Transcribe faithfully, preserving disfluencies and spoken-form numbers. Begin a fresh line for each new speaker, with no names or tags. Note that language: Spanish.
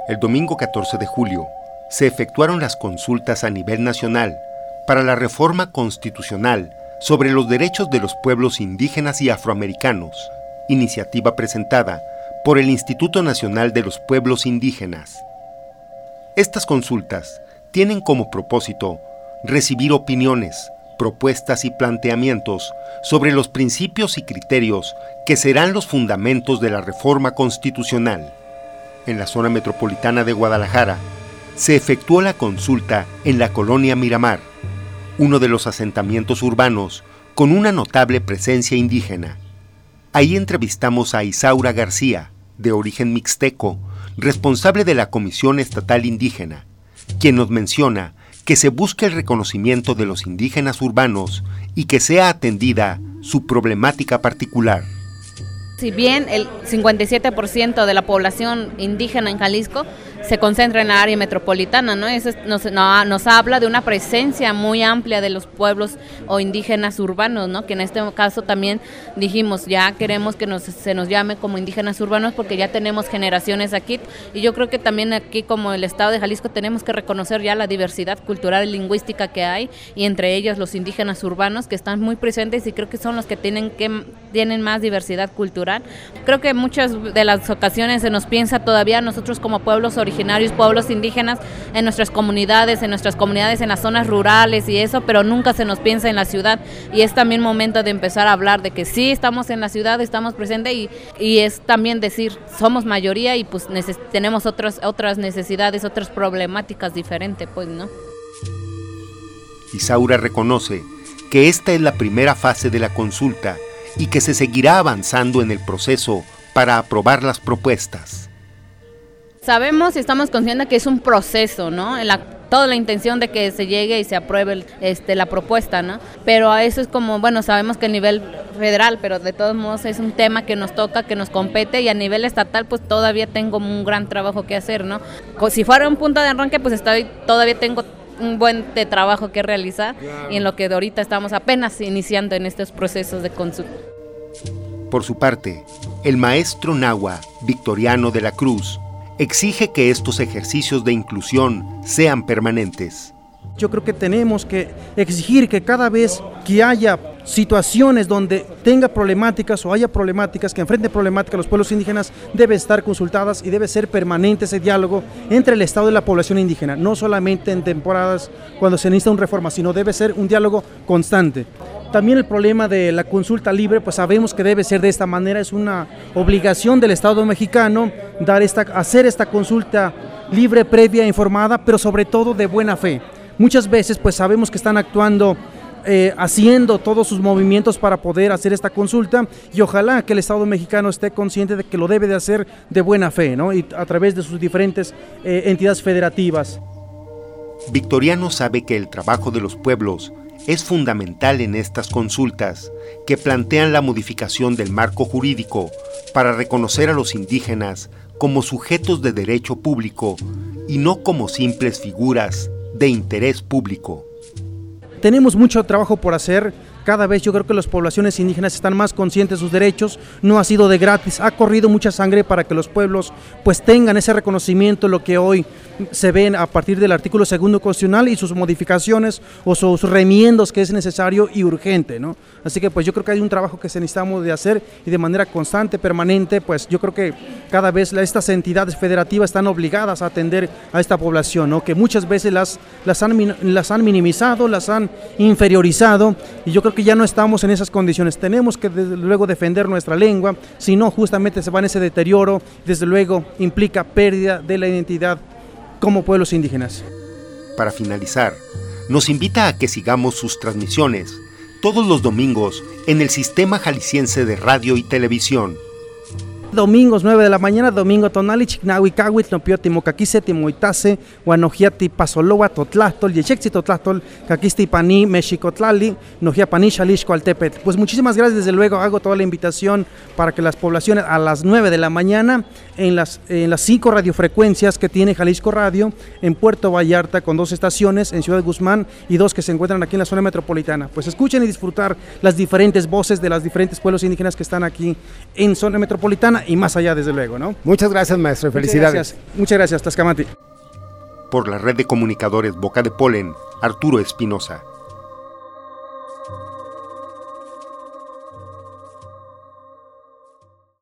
El domingo catorce de julio se efectuaron las consultas a nivel nacional para la reforma constitucional sobre los derechos de los pueblos indígenas y afroamericanos, iniciativa presentada por el Instituto Nacional de los Pueblos Indígenas. Estas consultas tienen como propósito recibir opiniones, propuestas y planteamientos sobre los principios y criterios que serán los fundamentos de la reforma constitucional. En la zona metropolitana de Guadalajara, se efectuó la consulta en la colonia Miramar, uno de los asentamientos urbanos con una notable presencia indígena. Ahí entrevistamos a Isaura García, de origen mixteco, responsable de la Comisión Estatal Indígena, quien nos menciona que se busque el reconocimiento de los indígenas urbanos y que sea atendida su problemática particular.
Si bien el cincuenta y siete por ciento de la población indígena en Jalisco se concentra en la área metropolitana, ¿no? Eso nos, no, nos habla de una presencia muy amplia de los pueblos o indígenas urbanos, ¿no? Que en este caso también dijimos, ya queremos que nos, se nos llame como indígenas urbanos porque ya tenemos generaciones aquí, y yo creo que también aquí como el estado de Jalisco tenemos que reconocer ya la diversidad cultural y lingüística que hay, y entre ellos los indígenas urbanos que están muy presentes y creo que son los que tienen, que, tienen más diversidad cultural. Creo que muchas de las ocasiones se nos piensa todavía nosotros como pueblos originarios, pueblos indígenas, en nuestras comunidades, en nuestras comunidades en las zonas rurales y eso, pero nunca se nos piensa en la ciudad, y es también momento de empezar a hablar de que sí estamos en la ciudad, estamos presentes, y, y es también decir, somos mayoría y pues neces- tenemos otras, otras necesidades, otras problemáticas diferentes, pues, ¿no?
Isaura reconoce que esta es la primera fase de la consulta y que se seguirá avanzando en el proceso para aprobar las propuestas.
Sabemos y estamos conscientes que es un proceso, ¿no? En la, toda la intención de que se llegue y se apruebe este, la propuesta, ¿no? Pero a eso es como, bueno, sabemos que a nivel federal, pero de todos modos es un tema que nos toca, que nos compete, y a nivel estatal pues todavía tengo un gran trabajo que hacer, ¿no? Si fuera un punto de arranque pues estoy, todavía tengo un buen de trabajo que realizar, claro. Y en lo que ahorita estamos apenas iniciando en estos procesos de consulta.
Por su parte, el maestro Nahua, Victoriano de la Cruz, exige que estos ejercicios de inclusión sean permanentes.
Yo creo que tenemos que exigir que cada vez que haya situaciones donde tenga problemáticas o haya problemáticas, que enfrenten problemáticas los pueblos indígenas, debe estar consultadas y debe ser permanente ese diálogo entre el Estado y la población indígena, no solamente en temporadas cuando se necesita una reforma, sino debe ser un diálogo constante. También el problema de la consulta libre, pues sabemos que debe ser de esta manera, es una obligación del Estado mexicano dar esta, hacer esta consulta libre, previa, informada, pero sobre todo de buena fe. Muchas veces pues sabemos que están actuando, eh, haciendo todos sus movimientos para poder hacer esta consulta, y ojalá que el Estado mexicano esté consciente de que lo debe de hacer de buena fe, ¿no? Y a través de sus diferentes eh, entidades federativas.
Victoriano sabe que el trabajo de los pueblos es fundamental en estas consultas que plantean la modificación del marco jurídico para reconocer a los indígenas como sujetos de derecho público y no como simples figuras de interés público.
Tenemos mucho trabajo por hacer. Cada vez yo creo que las poblaciones indígenas están más conscientes de sus derechos, no ha sido de gratis, ha corrido mucha sangre para que los pueblos pues tengan ese reconocimiento, lo que hoy se ven a partir del artículo segundo constitucional y sus modificaciones o sus remiendos que es necesario y urgente, ¿no? Así que pues yo creo que hay un trabajo que se necesitamos de hacer y de manera constante, permanente, pues yo creo que cada vez estas entidades federativas están obligadas a atender a esta población, ¿no? Que muchas veces las, las, han, las han minimizado, las han inferiorizado, y yo creo que ya no estamos en esas condiciones. Tenemos que desde luego defender nuestra lengua, si no justamente se va en ese deterioro, desde luego implica pérdida de la identidad como pueblos indígenas.
Para finalizar, nos invita a que sigamos sus transmisiones todos los domingos en el Sistema Jalisciense de Radio y Televisión.
Domingos nueve de la mañana, domingo tonali, chicnahui cahuitl, nopioti mocaquise, timoitase, guanojiati pasoloa, totlastol, yechexi totlastol, caquisti paní, mexicotlali, nojia paní, xalixco, altepetl. Pues muchísimas gracias, desde luego hago toda la invitación para que las poblaciones a las nueve de la mañana en las, en las cinco radiofrecuencias que tiene Jalisco Radio, en Puerto Vallarta con dos estaciones, en Ciudad Guzmán y dos que se encuentran aquí en la zona metropolitana. Pues escuchen y disfrutar las diferentes voces de los diferentes pueblos indígenas que están aquí en zona metropolitana. Panamericana y más allá, desde luego, ¿no?
Muchas gracias, maestro, felicidades.
Muchas gracias, Muchas gracias Tascamati.
Por la red de comunicadores Boca de Polen, Arturo Espinosa.